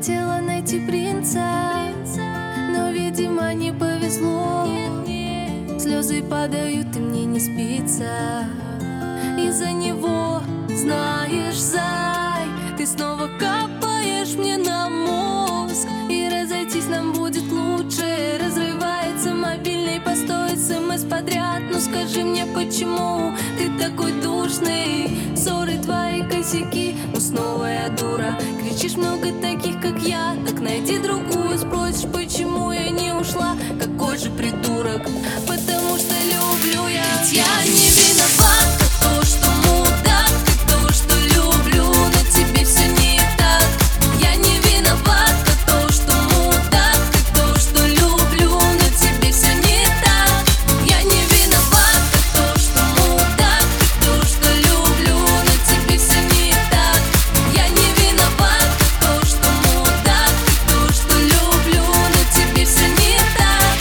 хотела найти принца, но, видимо, не повезло. Слезы падают, и мне не спится из-за него. Знаешь, зай, ты снова капаешь мне на мозг, и разойтись нам будет лучше. Разрывается мобильный, постой, СМС подряд. Ну скажи мне, почему ты такой душный? Ссоры твои косяки, ну снова я дура. Кричишь много таких, как я, так найди другую. Спросишь, почему я не ушла? Какой же придурок? Потому что люблю я. Ведь я не виновата, то, что мудак, ты то, что люблю, но тебе все не так. Я не виновата, то, что мудак, ты то, что люблю, но тебе все не так. Я не виновата, то, что мудак, ты то, что люблю, но тебе все не так. Я не виновата, то, что мудак, ты то, что люблю, но тебе все не так.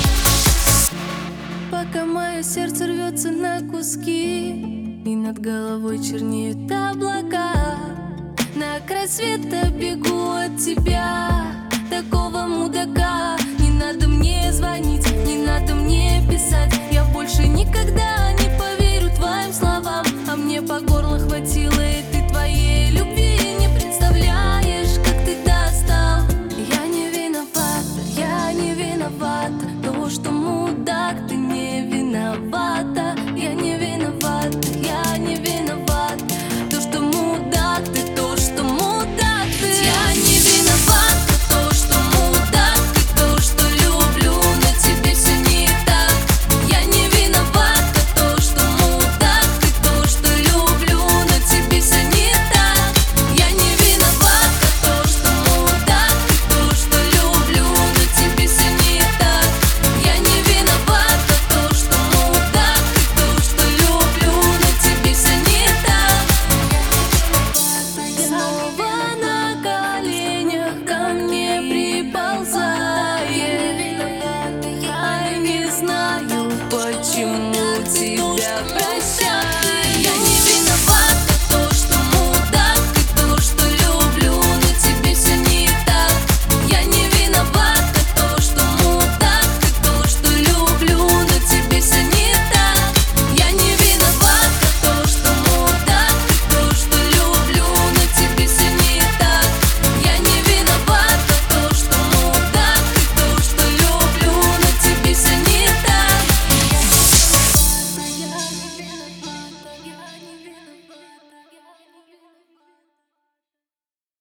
Пока мое сердце рвется на куски, и над головой чернеют облака, на край света бегу от тебя, такого мудака. Не надо мне звонить, не надо мне писать, я больше никогда не поверю твоим словам. А мне по горло хватило этой твоей любви. Не представляешь, как ты достал. Я не виновата, то, что мудак, ты не виноват.